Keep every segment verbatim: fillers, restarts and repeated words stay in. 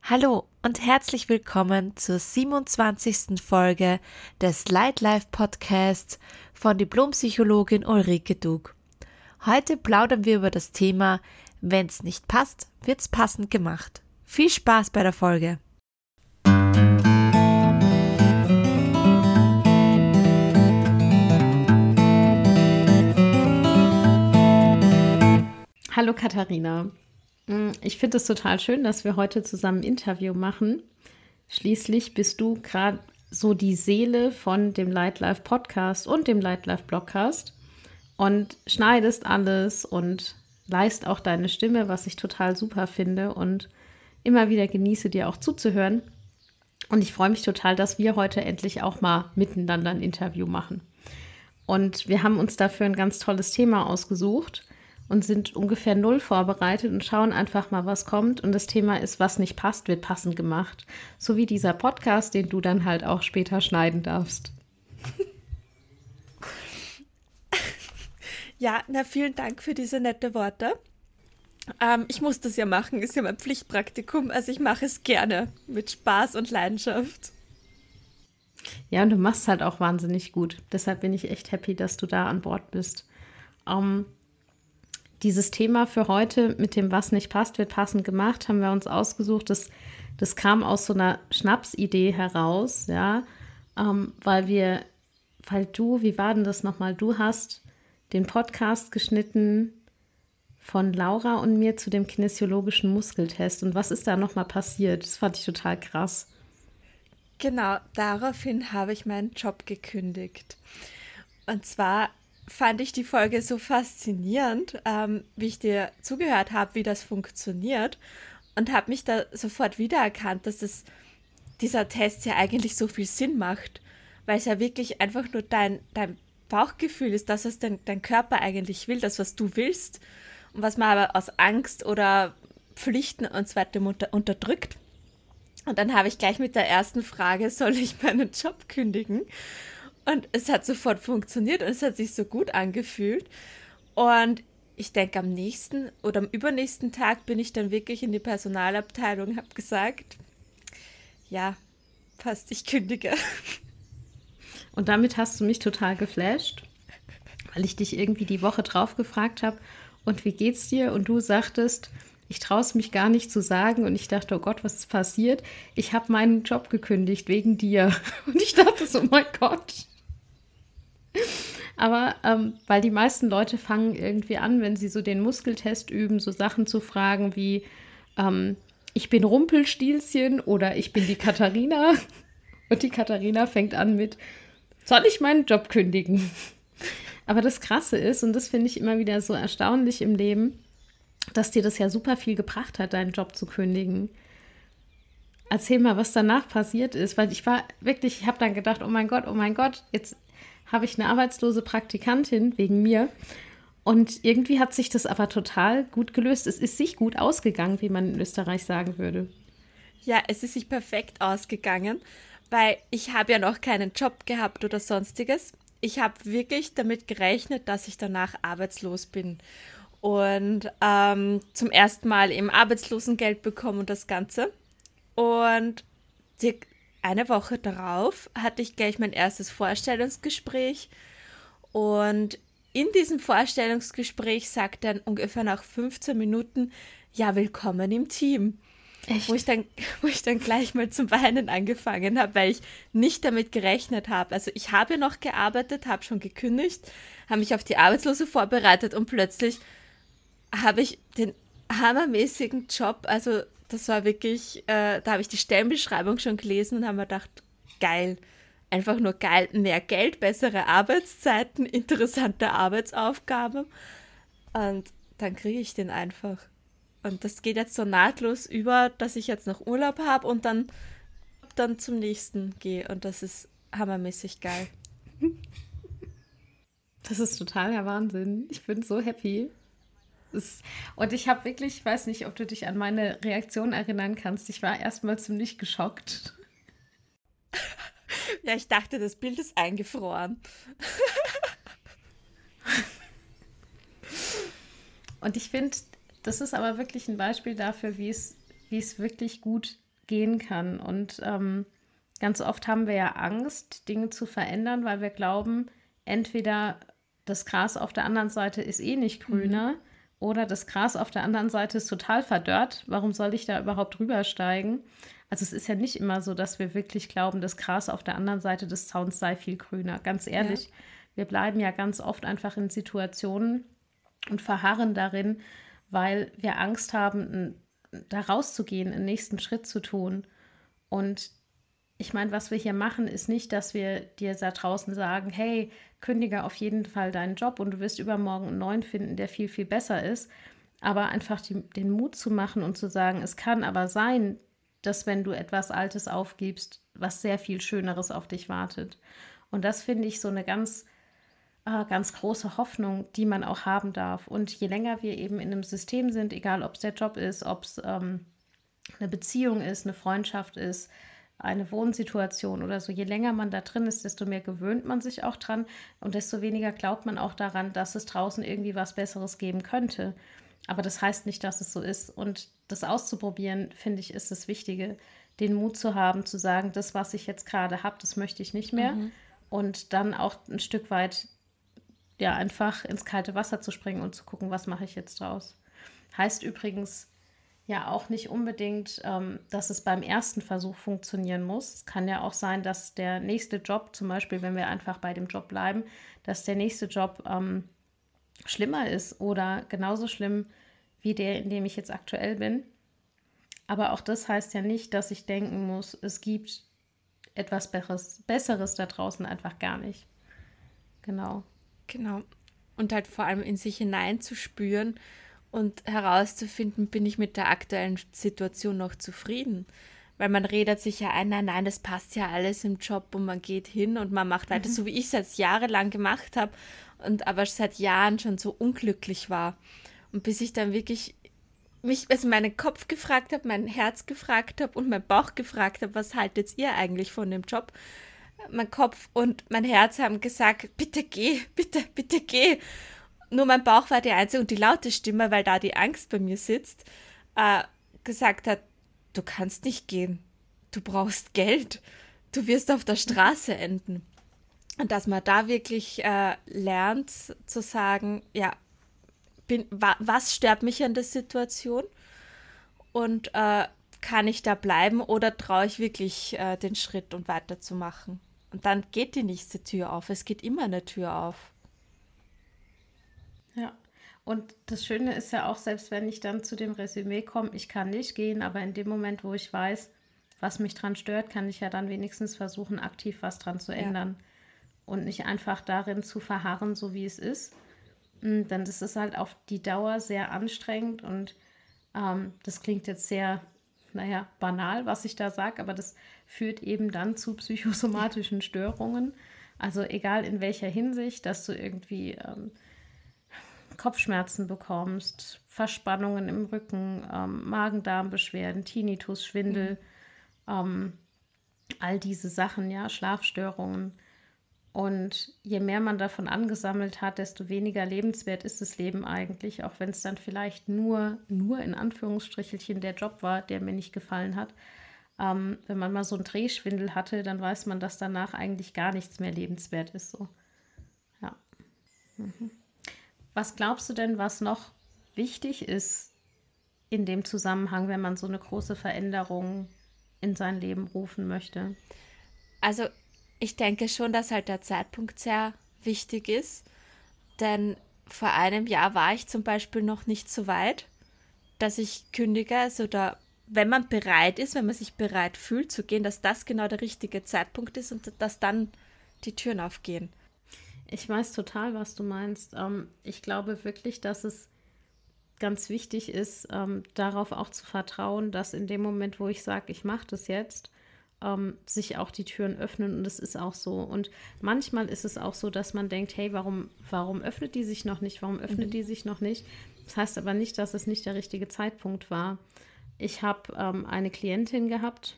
Hallo und herzlich willkommen zur siebenundzwanzigsten Folge des Light Life Podcasts von Diplompsychologin Ulrike Dug. Heute plaudern wir über das Thema Wenn's nicht passt, wird's passend gemacht. Viel Spaß bei der Folge! Hallo Katharina. Ich finde es total schön, dass wir heute zusammen ein Interview machen. Schließlich bist du gerade so die Seele von dem Light Life Podcast und dem Light Life Blogcast und schneidest alles und leist auch deine Stimme, was ich total super finde und immer wieder genieße, dir auch zuzuhören. Und ich freue mich total, dass wir heute endlich auch mal miteinander ein Interview machen. Und wir haben uns dafür ein ganz tolles Thema ausgesucht und sind ungefähr null vorbereitet und schauen einfach mal, was kommt. Und das Thema ist, was nicht passt, wird passend gemacht. So wie dieser Podcast, den du dann halt auch später schneiden darfst. Ja, na vielen Dank für diese nette Worte. Ähm, ich muss das ja machen, ist ja mein Pflichtpraktikum, also ich mache es gerne mit Spaß und Leidenschaft. Ja, und du machst halt auch wahnsinnig gut. Deshalb bin ich echt happy, dass du da an Bord bist. Ähm, Dieses Thema für heute mit dem, was nicht passt, wird passend gemacht, haben wir uns ausgesucht. Das, das kam aus so einer Schnapsidee heraus, ja, ähm, weil wir, weil du, wie war denn das nochmal? Du hast den Podcast geschnitten von Laura und mir zu dem kinesiologischen Muskeltest. Und was ist da nochmal passiert? Das fand ich total krass. Genau, daraufhin habe ich meinen Job gekündigt. Und zwar fand ich die Folge so faszinierend, ähm, wie ich dir zugehört habe, wie das funktioniert und habe mich da sofort wiedererkannt, dass es, dieser Test ja eigentlich so viel Sinn macht, weil es ja wirklich einfach nur dein, dein Bauchgefühl ist, das, was dein, dein Körper eigentlich will, das, was du willst und was man aber aus Angst oder Pflichten und so weiter unter, unterdrückt. Und dann habe ich gleich mit der ersten Frage, soll ich meinen Job kündigen? Und es hat sofort funktioniert und es hat sich so gut angefühlt. Und ich denke, am nächsten oder am übernächsten Tag bin ich dann wirklich in die Personalabteilung und habe gesagt, ja, passt, ich kündige. Und damit hast du mich total geflasht, weil ich dich irgendwie die Woche drauf gefragt habe, und wie geht's dir? Und du sagtest, ich traue es mich gar nicht zu sagen. Und ich dachte, oh Gott, was ist passiert? Ich habe meinen Job gekündigt wegen dir. Und ich dachte so, oh mein Gott. Aber ähm, weil die meisten Leute fangen irgendwie an, wenn sie so den Muskeltest üben, so Sachen zu fragen wie, ähm, ich bin Rumpelstilzchen oder ich bin die Katharina. Und die Katharina fängt an mit, soll ich meinen Job kündigen? Aber das Krasse ist, und das finde ich immer wieder so erstaunlich im Leben, dass dir das ja super viel gebracht hat, deinen Job zu kündigen. Erzähl mal, was danach passiert ist, weil ich war wirklich, ich habe dann gedacht, oh mein Gott, oh mein Gott, jetzt habe ich eine arbeitslose Praktikantin wegen mir. Und irgendwie hat sich das aber total gut gelöst. Es ist sich gut ausgegangen, wie man in Österreich sagen würde. Ja, es ist sich perfekt ausgegangen, weil ich habe ja noch keinen Job gehabt oder sonstiges. Ich habe wirklich damit gerechnet, dass ich danach arbeitslos bin und ähm, zum ersten Mal eben Arbeitslosengeld bekomme und das Ganze. Und die, eine Woche darauf hatte ich gleich mein erstes Vorstellungsgespräch und in diesem Vorstellungsgespräch sagt dann ungefähr nach fünfzehn Minuten, ja, willkommen im Team. Echt? Wo ich dann, wo ich dann gleich mal zum Weinen angefangen habe, weil ich nicht damit gerechnet habe. Also ich habe noch gearbeitet, habe schon gekündigt, habe mich auf die Arbeitslose vorbereitet und plötzlich habe ich den hammermäßigen Job, also das war wirklich, äh, da habe ich die Stellenbeschreibung schon gelesen und habe mir gedacht, geil, einfach nur geil, mehr Geld, bessere Arbeitszeiten, interessante Arbeitsaufgaben und dann kriege ich den einfach. Und das geht jetzt so nahtlos über, dass ich jetzt noch Urlaub habe und dann, dann zum nächsten gehe. Und das ist hammermäßig geil. Das ist total der Wahnsinn. Ich bin so happy. Das, und ich habe wirklich, ich weiß nicht, ob du dich an meine Reaktion erinnern kannst. Ich war erstmal ziemlich geschockt. Ja, ich dachte, das Bild ist eingefroren. Und ich finde, das ist aber wirklich ein Beispiel dafür, wie es, wie es wirklich gut gehen kann. Und ähm, ganz oft haben wir ja Angst, Dinge zu verändern, weil wir glauben, entweder das Gras auf der anderen Seite ist eh nicht grüner mhm. oder das Gras auf der anderen Seite ist total verdörrt. Warum soll ich da überhaupt rübersteigen? Also es ist ja nicht immer so, dass wir wirklich glauben, das Gras auf der anderen Seite des Zauns sei viel grüner. Ganz ehrlich, ja. wir bleiben ja ganz oft einfach in Situationen und verharren darin, weil wir Angst haben, da rauszugehen, einen nächsten Schritt zu tun. Und ich meine, was wir hier machen, ist nicht, dass wir dir da draußen sagen, hey, kündige auf jeden Fall deinen Job und du wirst übermorgen einen neuen finden, der viel, viel besser ist. Aber einfach die, den Mut zu machen und zu sagen, es kann aber sein, dass wenn du etwas Altes aufgibst, was sehr viel Schöneres auf dich wartet. Und das finde ich so eine ganz, äh, ganz große Hoffnung, die man auch haben darf. Und je länger wir eben in einem System sind, egal ob es der Job ist, ob es ähm, eine Beziehung ist, eine Freundschaft ist, eine Wohnsituation oder so, je länger man da drin ist, desto mehr gewöhnt man sich auch dran und desto weniger glaubt man auch daran, dass es draußen irgendwie was Besseres geben könnte. Aber das heißt nicht, dass es so ist. Und das auszuprobieren, finde ich, ist das Wichtige, den Mut zu haben, zu sagen, das, was ich jetzt gerade habe, das möchte ich nicht mehr. Mhm. Und dann auch ein Stück weit ja einfach ins kalte Wasser zu springen und zu gucken, was mache ich jetzt draus. Heißt übrigens ja auch nicht unbedingt, ähm, dass es beim ersten Versuch funktionieren muss. Es kann ja auch sein, dass der nächste Job, zum Beispiel, wenn wir einfach bei dem Job bleiben, dass der nächste Job ähm, schlimmer ist oder genauso schlimm wie der, in dem ich jetzt aktuell bin. Aber auch das heißt ja nicht, dass ich denken muss, es gibt etwas Besseres, Besseres da draußen einfach gar nicht. Genau. Genau. Und halt vor allem in sich hineinzuspüren und herauszufinden, bin ich mit der aktuellen Situation noch zufrieden? Weil man redet sich ja ein, nein, nein, das passt ja alles im Job und man geht hin und man macht weiter, mhm. so wie ich es jetzt jahrelang gemacht habe und aber seit Jahren schon so unglücklich war. Und bis ich dann wirklich mich, also meinen Kopf gefragt habe, mein Herz gefragt habe und mein Bauch gefragt habe, was haltet ihr eigentlich von dem Job? Mein Kopf und mein Herz haben gesagt, bitte geh, bitte, bitte geh. Nur mein Bauch war die einzige und die laute Stimme, weil da die Angst bei mir sitzt, äh, gesagt hat, du kannst nicht gehen, du brauchst Geld, du wirst auf der Straße enden. Und dass man da wirklich äh, lernt zu sagen, ja, bin, wa, was stört mich an der Situation und äh, kann ich da bleiben oder traue ich wirklich äh, den Schritt und weiterzumachen? Und dann geht die nächste Tür auf, es geht immer eine Tür auf. Ja, und das Schöne ist ja auch, selbst wenn ich dann zu dem Resümee komme, ich kann nicht gehen, aber in dem Moment, wo ich weiß, was mich dran stört, kann ich ja dann wenigstens versuchen, aktiv was dran zu ändern. Ja. Und nicht einfach darin zu verharren, so wie es ist. Denn das ist halt auf die Dauer sehr anstrengend und ähm, das klingt jetzt sehr, naja, banal, was ich da sage, aber das führt eben dann zu psychosomatischen Störungen. Also egal in welcher Hinsicht, dass du irgendwie ähm, Kopfschmerzen bekommst, Verspannungen im Rücken, ähm, Magen-Darm-Beschwerden, Tinnitus, Schwindel, mhm. ähm, all diese Sachen, ja, Schlafstörungen. Und je mehr man davon angesammelt hat, desto weniger lebenswert ist das Leben eigentlich, auch wenn es dann vielleicht nur, nur in Anführungsstrichelchen der Job war, der mir nicht gefallen hat. Ähm, wenn man mal so einen Drehschwindel hatte, dann weiß man, dass danach eigentlich gar nichts mehr lebenswert ist. So. Ja. Mhm. Was glaubst du denn, was noch wichtig ist in dem Zusammenhang, wenn man so eine große Veränderung in sein Leben rufen möchte? Also ich denke schon, dass halt der Zeitpunkt sehr wichtig ist, denn vor einem Jahr war ich zum Beispiel noch nicht so weit, dass ich kündige, also da, wenn man bereit ist, wenn man sich bereit fühlt zu gehen, dass das genau der richtige Zeitpunkt ist und dass dann die Türen aufgehen. Ich weiß total, was du meinst. Ähm, ich glaube wirklich, dass es ganz wichtig ist, ähm, darauf auch zu vertrauen, dass in dem Moment, wo ich sage, ich mache das jetzt, ähm, sich auch die Türen öffnen und es ist auch so. Und manchmal ist es auch so, dass man denkt, hey, warum, warum öffnet die sich noch nicht? Warum öffnet mhm. die sich noch nicht? Das heißt aber nicht, dass es nicht der richtige Zeitpunkt war. Ich habe ähm, eine Klientin gehabt.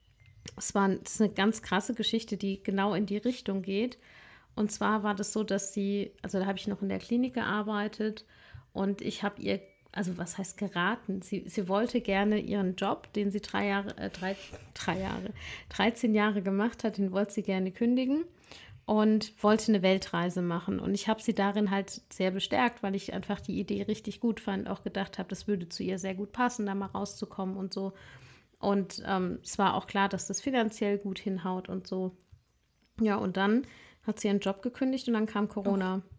Es war das ist eine ganz krasse Geschichte, die genau in die Richtung geht. Und zwar war das so, dass sie, also da habe ich noch in der Klinik gearbeitet und ich habe ihr also was heißt geraten? Sie, sie wollte gerne ihren Job, den sie drei Jahre, äh, drei, drei Jahre, dreizehn Jahre gemacht hat, den wollte sie gerne kündigen und wollte eine Weltreise machen. Und ich habe sie darin halt sehr bestärkt, weil ich einfach die Idee richtig gut fand, auch gedacht habe, das würde zu ihr sehr gut passen, da mal rauszukommen und so. Und ähm, es war auch klar, dass das finanziell gut hinhaut und so. Ja, und dann hat sie ihren Job gekündigt und dann kam Corona. Oh.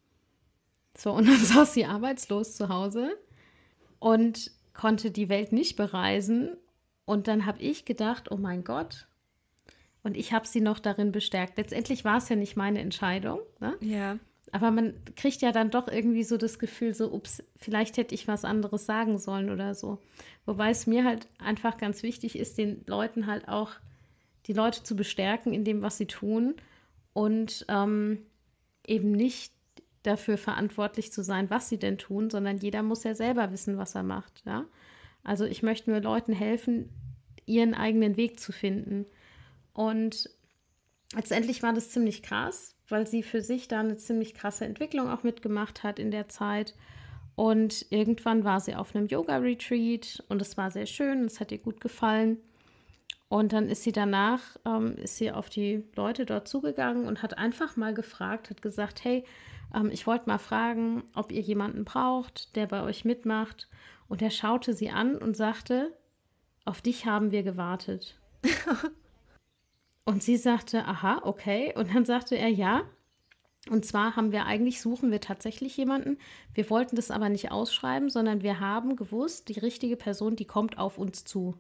So, und dann saß sie arbeitslos zu Hause und konnte die Welt nicht bereisen. Und dann habe ich gedacht, oh mein Gott. Und ich habe sie noch darin bestärkt. Letztendlich war es ja nicht meine Entscheidung. Ne? Ja. Aber man kriegt ja dann doch irgendwie so das Gefühl, so, ups, vielleicht hätte ich was anderes sagen sollen oder so. Wobei es mir halt einfach ganz wichtig ist, den Leuten halt auch, die Leute zu bestärken in dem, was sie tun und ähm, eben nicht dafür verantwortlich zu sein, was sie denn tun, sondern jeder muss ja selber wissen, was er macht. Ja? Also ich möchte nur Leuten helfen, ihren eigenen Weg zu finden. Und letztendlich war das ziemlich krass, weil sie für sich da eine ziemlich krasse Entwicklung auch mitgemacht hat in der Zeit. Und irgendwann war sie auf einem Yoga-Retreat und es war sehr schön, es hat ihr gut gefallen. Und dann ist sie danach, ähm, ist sie auf die Leute dort zugegangen und hat einfach mal gefragt, hat gesagt, hey, ähm, ich wollte mal fragen, ob ihr jemanden braucht, der bei euch mitmacht. Und er schaute sie an und sagte, auf dich haben wir gewartet. Und sie sagte, aha, okay. Und dann sagte er, ja. Und zwar haben wir eigentlich, suchen wir tatsächlich jemanden. Wir wollten das aber nicht ausschreiben, sondern wir haben gewusst, die richtige Person, die kommt auf uns zu.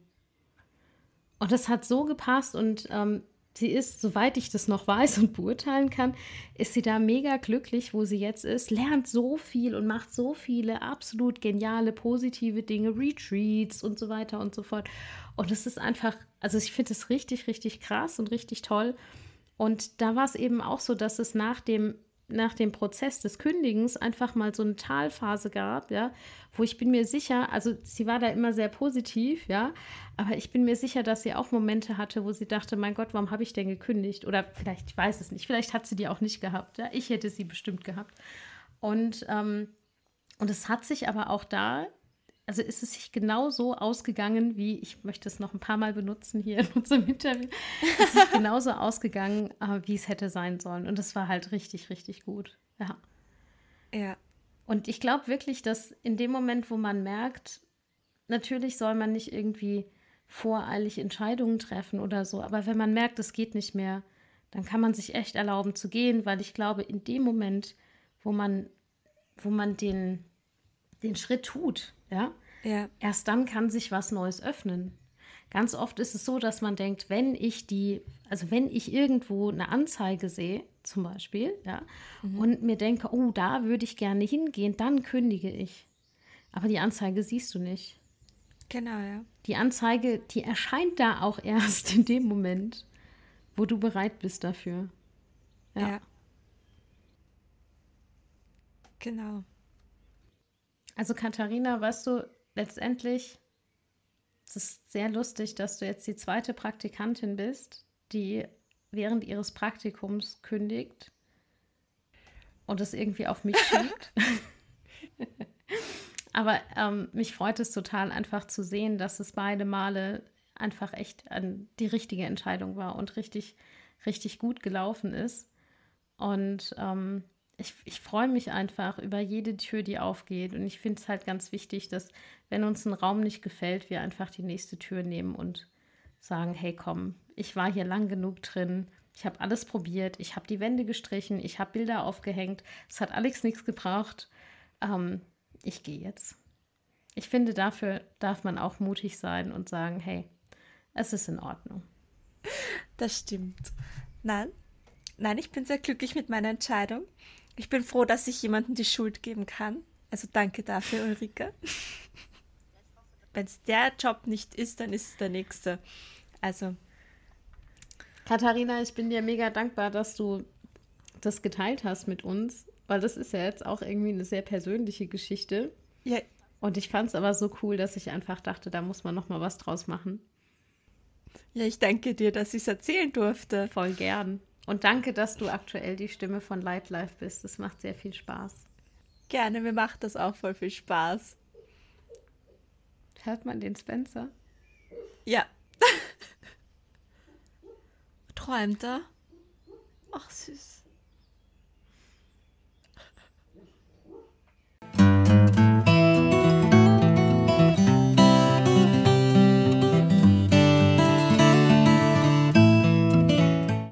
Und das hat so gepasst und ähm, sie ist, soweit ich das noch weiß und beurteilen kann, ist sie da mega glücklich, wo sie jetzt ist, lernt so viel und macht so viele absolut geniale, positive Dinge, Retreats und so weiter und so fort. Und es ist einfach, also ich finde es richtig, richtig krass und richtig toll. Und da war es eben auch so, dass es nach dem nach dem Prozess des Kündigens einfach mal so eine Talphase gab, ja, wo ich bin mir sicher, also sie war da immer sehr positiv, ja, aber ich bin mir sicher, dass sie auch Momente hatte, wo sie dachte, mein Gott, warum habe ich denn gekündigt? Oder vielleicht, ich weiß es nicht, vielleicht hat sie die auch nicht gehabt, ja, ich hätte sie bestimmt gehabt. Und, ähm, und es hat sich aber auch da, also ist es sich genauso ausgegangen, wie, ich möchte es noch ein paar Mal benutzen hier in unserem Interview, es ist genauso ausgegangen, äh, wie es hätte sein sollen. Und es war halt richtig, richtig gut. Ja. Ja. Und ich glaube wirklich, dass in dem Moment, wo man merkt, natürlich soll man nicht irgendwie voreilig Entscheidungen treffen oder so, aber wenn man merkt, es geht nicht mehr, dann kann man sich echt erlauben zu gehen, weil ich glaube, in dem Moment, wo man, wo man den, den Schritt tut, ja, ja, erst dann kann sich was Neues öffnen. Ganz oft ist es so, dass man denkt, wenn ich die, also wenn ich irgendwo eine Anzeige sehe, zum Beispiel, ja, mhm. und mir denke, oh, da würde ich gerne hingehen, dann kündige ich. Aber die Anzeige siehst du nicht. Genau, ja. Die Anzeige, die erscheint da auch erst in dem Moment, wo du bereit bist dafür. Ja. ja. Genau. Also Katharina, weißt du, letztendlich, es ist sehr lustig, dass du jetzt die zweite Praktikantin bist, die während ihres Praktikums kündigt und es irgendwie auf mich schiebt. Aber ähm, mich freut es total einfach zu sehen, dass es beide Male einfach echt an die richtige Entscheidung war und richtig, richtig gut gelaufen ist. Und ähm, Ich, ich freue mich einfach über jede Tür, die aufgeht. Und ich finde es halt ganz wichtig, dass, wenn uns ein Raum nicht gefällt, wir einfach die nächste Tür nehmen und sagen, hey, komm, ich war hier lang genug drin. Ich habe alles probiert. Ich habe die Wände gestrichen. Ich habe Bilder aufgehängt. Es hat Alex nichts gebraucht. Ähm, ich gehe jetzt. Ich finde, dafür darf man auch mutig sein und sagen, hey, es ist in Ordnung. Das stimmt. Nein, nein, ich bin sehr glücklich mit meiner Entscheidung. Ich bin froh, dass ich jemandem die Schuld geben kann. Also danke dafür, Ulrike. Wenn es der Job nicht ist, dann ist es der nächste. Also. Katharina, ich bin dir mega dankbar, dass du das geteilt hast mit uns, weil das ist ja jetzt auch irgendwie eine sehr persönliche Geschichte. Ja. Und ich fand es aber so cool, dass ich einfach dachte, da muss man noch mal was draus machen. Ja, ich danke dir, dass ich es erzählen durfte. Voll gern. Und danke, dass du aktuell die Stimme von Light Life bist. Das macht sehr viel Spaß. Gerne, mir macht das auch voll viel Spaß. Hört man den Spencer? Ja. Träumt er? Ach, süß.